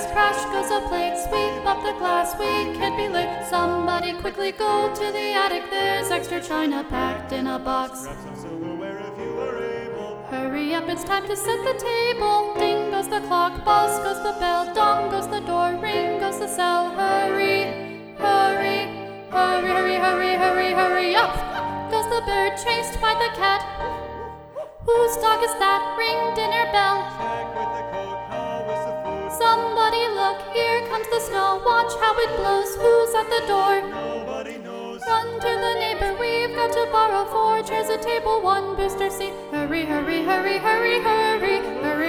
crash goes a plate. Sweep up the glass, we can't be late. Somebody quickly go to the attic. There's extra china packed in a box. Grab some silverware if you are able. Hurry up, it's time to set the table. Ding goes the clock, buzz goes the bell, dong goes the door, ring goes the cell. Hurry, hurry, hurry, hurry, hurry, hurry, hurry up. Goes the bird chased by the cat. Whose dog is that? Ring dinner bell. Check with the cook, how is the food? Somebody look, here comes the snow. Watch how it blows. Who's at the door? Nobody knows. Run to the neighbor, we've got to borrow 4 chairs, a table, 1 booster seat. Hurry, hurry, hurry, hurry, hurry, hurry,